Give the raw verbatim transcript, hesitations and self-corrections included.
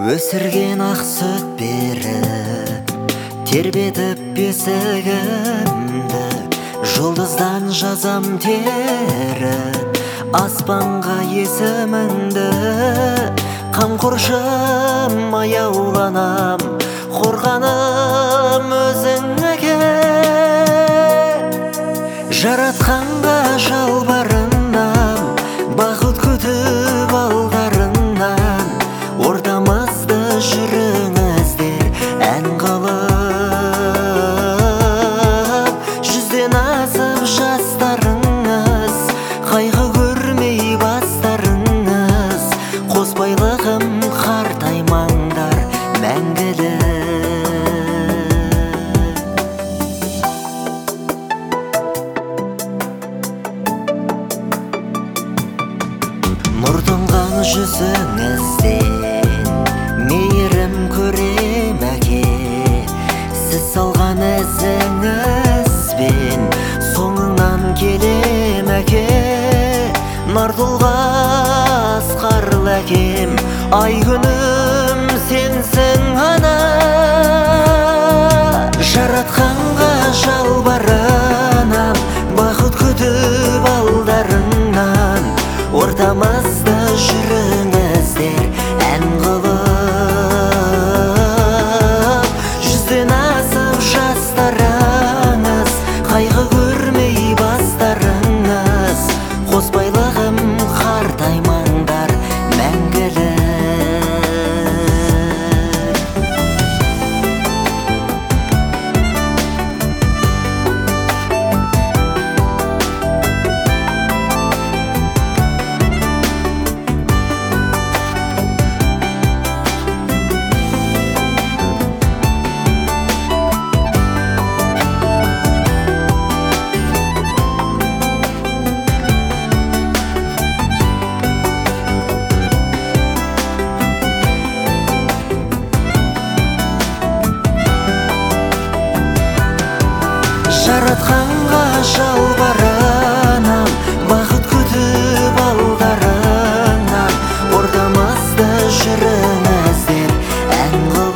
Өсірген ақ сүт беріп, тербетіп бесігімді, жұлдыздан жазам теріп, аспанға есіміңді. Қамқоршым аяуланам, қорғаным өзіңге. Жаратқанға жалбарынам, бақыт күтіп алдарынан. Ортамызды жүріңіздер ән қылып, жүзден асып жастарыңыз, қайғы көрмей бастарыңыз. Қосбайлығым қартаймаңдар мәңгілік. Нұр тұнған жүзіңізден мейірім көрем әке. Сіз салған ізіңізбен соңыңнан келем әке. Нар тұлғас қарлы әкем, ай күнім сенсің ана. Жаратқанға жалбарынам, бақыт күтіп алдарыңнан. Ортамызды жүріңіздер ән қылып, жүзден асып жастарыңыз, қайғы көрмей бастарыңыз. Қосбайлығым қартаймаңдар мәңгілік. Жаратқанға жалбарынам, бақыт күтіп алдарыңнан. Ортамызды жүріңіздер ән қылып.